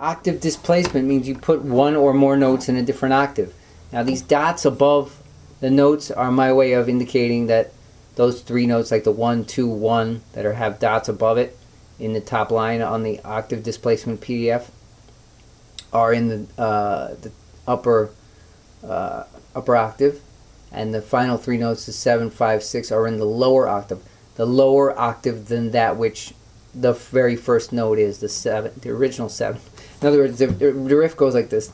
Octave displacement means you put one or more notes in a different octave. Now these dots above the notes are my way of indicating that those three notes, like the 1, 2, 1, that have dots above it in the top line on the octave displacement PDF, are in the upper octave, and the final three notes, the 7, 5, 6, are in the lower octave. The lower octave than that which the very first note is, the 7, the original 7. In other words, the riff goes like this.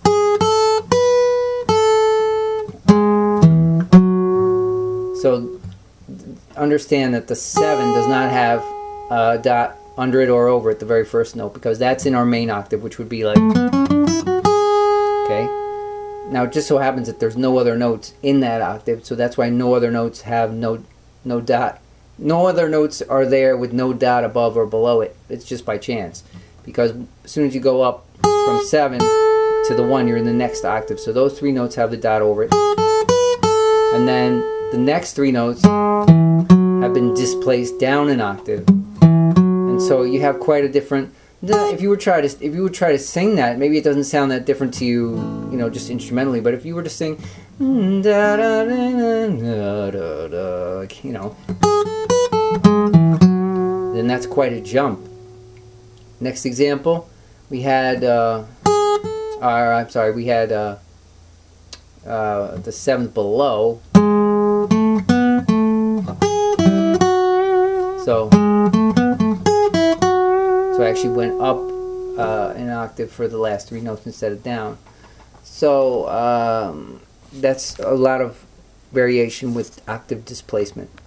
So understand that the 7 does not have a dot under it or over it, the very first note, because that's in our main octave, which would be like, okay? Now it just so happens that there's no other notes in that octave, so that's why no other notes have no dot. No other notes are there with no dot above or below it. It's just by chance, because as soon as you go up from 7 to the 1, you're in the next octave, so those three notes have the dot over it. And then the next three notes have been displaced down an octave, and so you have quite a different. If you would try to sing that, maybe it doesn't sound that different to you, you know, just instrumentally. But if you were to sing, you know, then that's quite a jump. Next example, we had the 7th below. So I actually went up an octave for the last three notes instead of down. So that's a lot of variation with octave displacement.